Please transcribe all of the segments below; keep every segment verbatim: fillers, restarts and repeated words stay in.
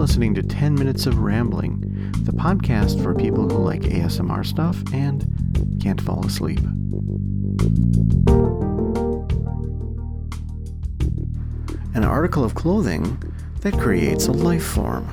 listening to ten Minutes of Rambling, the podcast for people who like A S M R stuff and can't fall asleep. An article of clothing that creates a life form.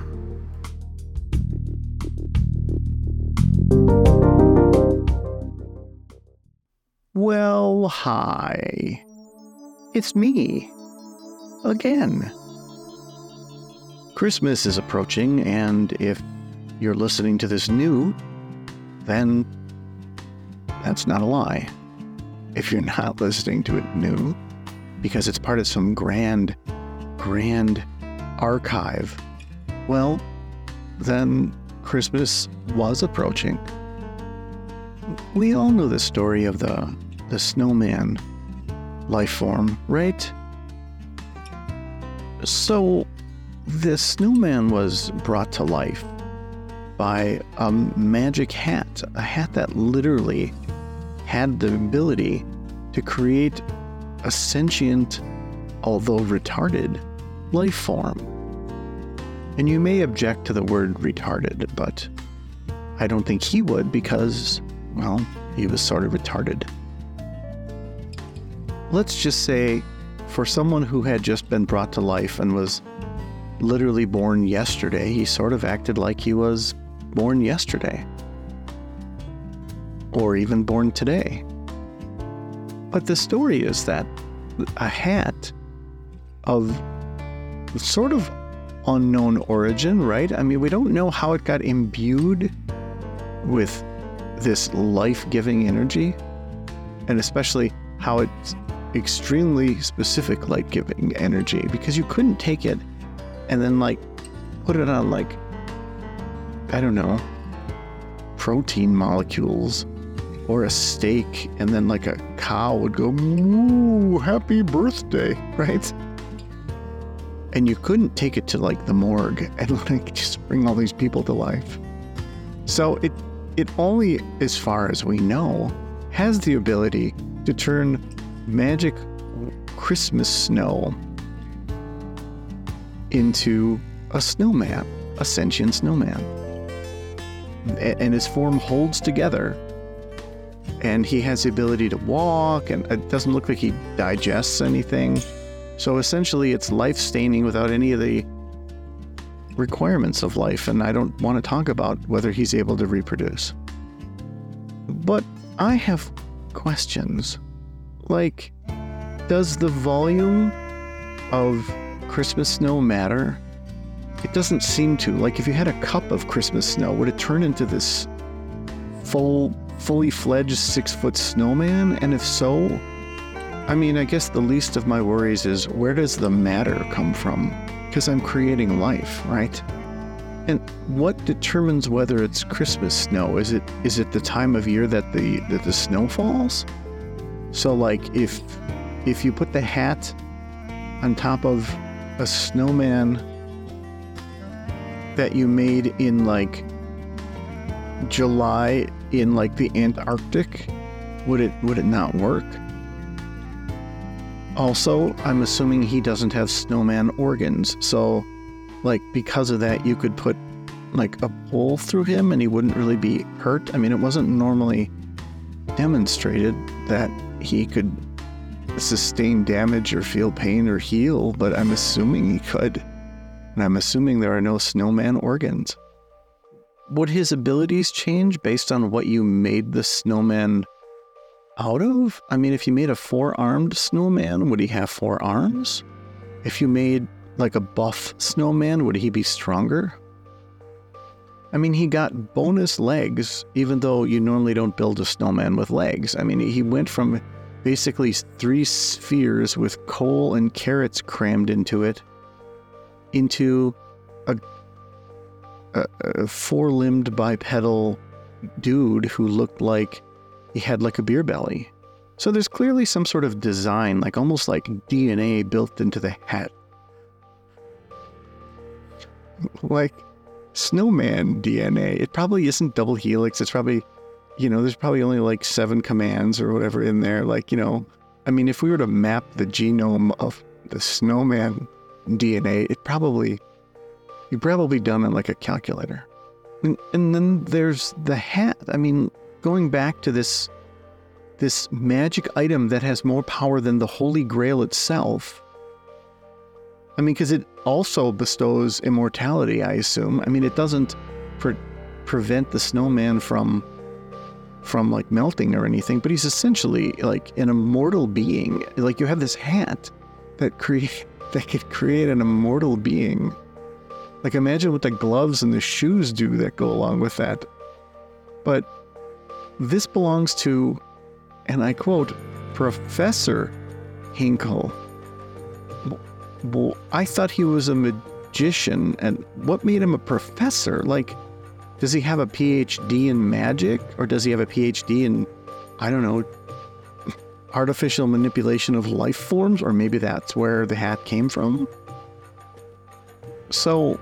Well, hi. It's me. Again. Christmas is approaching, and if you're listening to this new, then that's not a lie. If you're not listening to it new, because it's part of some grand, grand archive, well, then Christmas was approaching. We all know the story of the, the snowman life form, right? So, the snowman was brought to life by a magic hat, a hat that literally had the ability to create a sentient, although retarded, life form. And you may object to the word retarded, but I don't think he would because, well, he was sort of retarded. Let's just say, for someone who had just been brought to life and was literally born yesterday, he sort of acted like he was born yesterday. Or even born today. But the story is that a hat of sort of unknown origin, right? I mean, we don't know how it got imbued with this life-giving energy, and especially how it's extremely specific light-giving energy, because you couldn't take it and then like put it on like, I don't know, protein molecules or a steak, and then like a cow would go, "Ooh, happy birthday," right? And you couldn't take it to like the morgue and like just bring all these people to life. So it it only, as far as we know, has the ability to turn magic Christmas snow into a snowman, a sentient snowman. And his form holds together, and he has the ability to walk, and it doesn't look like he digests anything. So essentially it's life-staining without any of the requirements of life, and I don't want to talk about whether he's able to reproduce. But I have questions. Like, does the volume of Christmas snow matter? It doesn't seem to. Like, if you had a cup of Christmas snow, would it turn into this full, fully fledged six-foot snowman? And if so, I mean, I guess the least of my worries is, where does the matter come from? Because I'm creating life, right? And what determines whether it's Christmas snow? Is it is it the time of year that the that the snow falls? So, like, if if you put the hat on top of a snowman that you made in like July in like the Antarctic, would it would it not work? Also, I'm assuming he doesn't have snowman organs, so like because of that you could put like a pole through him and he wouldn't really be hurt. I mean, it wasn't normally demonstrated that he could sustain damage or feel pain or heal, but I'm assuming he could. And I'm assuming there are no snowman organs. Would his abilities change based on what you made the snowman out of? I mean, if you made a four-armed snowman, would he have four arms? If you made like a buff snowman, would he be stronger? I mean, he got bonus legs, even though you normally don't build a snowman with legs. I mean, he went from basically three spheres with coal and carrots crammed into it into a, a, a four-limbed bipedal dude who looked like he had like a beer belly. So there's clearly some sort of design, like almost like D N A built into the hat. Like snowman D N A. It probably isn't double helix. It's probably, you know, there's probably only like seven commands or whatever in there. Like, you know, I mean, if we were to map the genome of the snowman D N A, it probably He probably done it like a calculator. And, and then there's the hat. I mean, going back to this this magic item that has more power than the Holy Grail itself. I mean, because it also bestows immortality, I assume. I mean, it doesn't pre- prevent the snowman from from like melting or anything, but he's essentially like an immortal being. Like, you have this hat that create that could create an immortal being. Like, imagine what the gloves and the shoes do that go along with that. But this belongs to, and I quote, Professor Hinkle. Well, I thought he was a magician, and what made him a professor? Like, does he have a P H D in magic? Or does he have a P H D in, I don't know, artificial manipulation of life forms? Or maybe that's where the hat came from? So,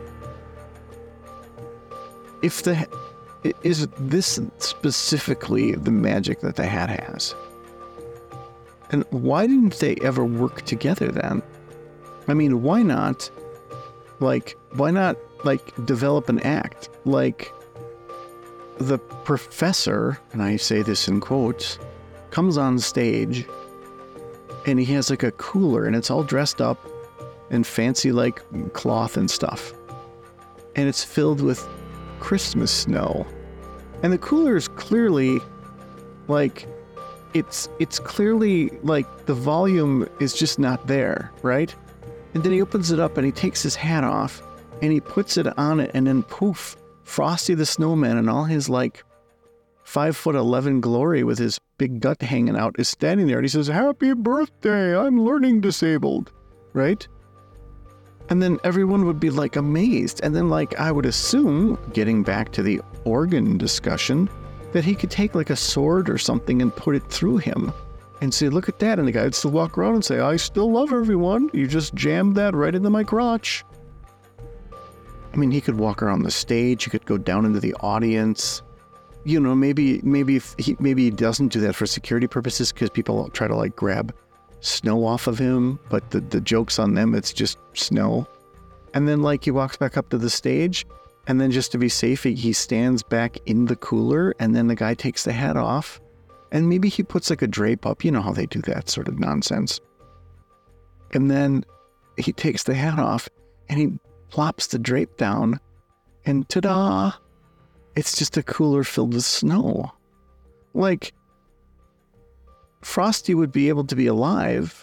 if the, is this specifically the magic that the hat has? And why didn't they ever work together then? I mean, why not, like, why not, like, develop an act? Like, the professor, and I say this in quotes, comes on stage, and he has, like, a cooler, and it's all dressed up in fancy, like, cloth and stuff. And it's filled with Christmas snow. And the cooler is clearly, like, it's, it's clearly, like, the volume is just not there, right? And then he opens it up and he takes his hat off and he puts it on it, and then poof, Frosty the Snowman and all his like five foot eleven glory with his big gut hanging out is standing there, and he says, "Happy birthday, I'm learning disabled," right? And then everyone would be like amazed. And then, like, I would assume, getting back to the organ discussion, that he could take like a sword or something and put it through him and say, "Look at that." And the guy would still walk around and say, "I still love everyone. You just jammed that right into my crotch." I mean, he could walk around the stage. He could go down into the audience. You know, maybe maybe if he, maybe he doesn't do that for security purposes because people try to like grab snow off of him. But the, the joke's on them. It's just snow. And then like he walks back up to the stage, and then just to be safe, he, he stands back in the cooler, and then the guy takes the hat off. And maybe he puts like a drape up. You know how they do that sort of nonsense. And then he takes the hat off and he plops the drape down, and ta-da! It's just a cooler filled with snow. Like, Frosty would be able to be alive,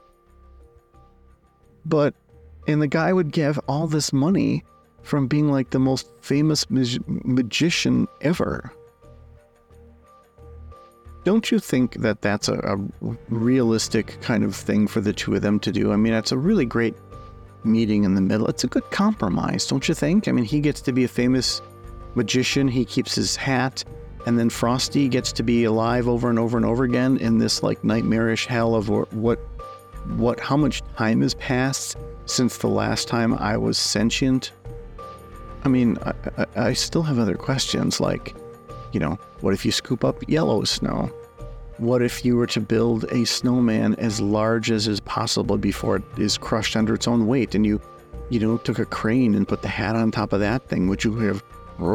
but, and the guy would give all this money from being like the most famous mag- magician ever. Don't you think that that's a, a realistic kind of thing for the two of them to do? I mean, it's a really great meeting in the middle. It's a good compromise, don't you think? I mean, he gets to be a famous magician. He keeps his hat, and then Frosty gets to be alive over and over and over again in this like nightmarish hell of what, what, how much time has passed since the last time I was sentient. I mean, I, I, I still have other questions, like, you know, what if you scoop up yellow snow? What if you were to build a snowman as large as is possible before it is crushed under its own weight, and you, you know, took a crane and put the hat on top of that thing? Would you have,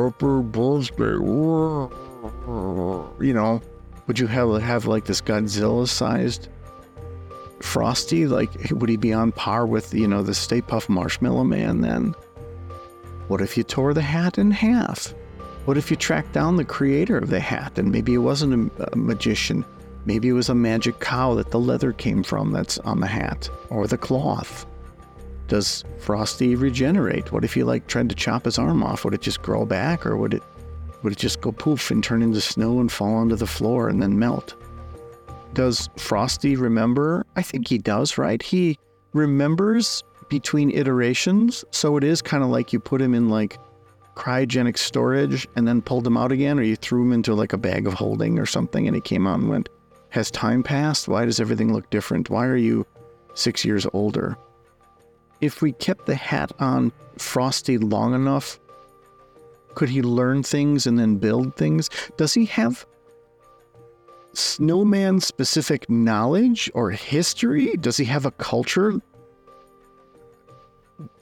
you know, would you have, have like this Godzilla-sized Frosty? Like, would he be on par with, you know, the Stay Puft Marshmallow Man then? What if you tore the hat in half? What if you tracked down the creator of the hat, and maybe it wasn't a, a magician? Maybe it was a magic cow that the leather came from that's on the hat, or the cloth. Does Frosty regenerate? What if you like tried to chop his arm off? Would it just grow back, or would it would it just go poof and turn into snow and fall onto the floor and then melt? Does Frosty remember? I think he does, right? He remembers between iterations, so it is kind of like you put him in like cryogenic storage and then pulled him out again, or you threw him into like a bag of holding or something and he came out and went, "Has time passed? Why does everything look different? Why are you six years older?" If we kept the hat on Frosty long enough, could he learn things and then build things? Does he have snowman specific knowledge or history? Does he have a culture?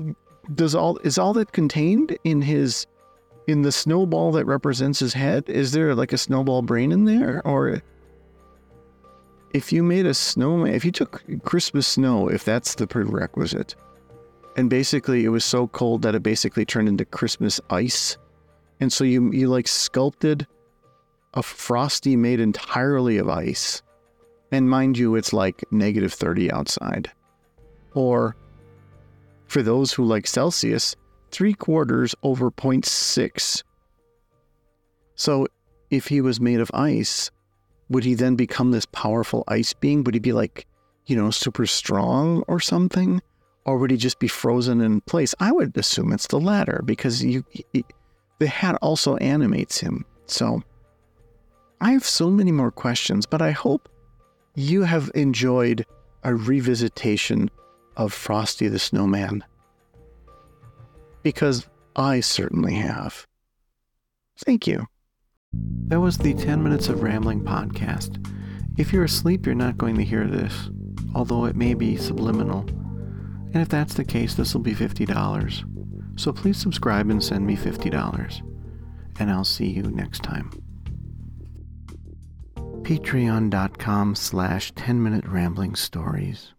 does all is all that contained in his in the snowball that represents his head? Is there like a snowball brain in there? Or if you made a snowman, if you took Christmas snow, if that's the prerequisite, and basically it was so cold that it basically turned into Christmas ice, and so you you like sculpted a Frosty made entirely of ice, and mind you, it's like negative thirty outside. Or for those who like Celsius, three quarters over zero point six. So if he was made of ice, would he then become this powerful ice being? Would he be like, you know, super strong or something? Or would he just be frozen in place? I would assume it's the latter, because you, he, the hat also animates him. So I have so many more questions, but I hope you have enjoyed a revisitation of Frosty the Snowman, because I certainly have. Thank you. That was the ten Minutes of Rambling podcast. If you're asleep, you're not going to hear this, although it may be subliminal. And if that's the case, this will be fifty dollars. So please subscribe and send me fifty dollars. And I'll see you next time. Patreon.com slash 10 Minute Rambling Stories.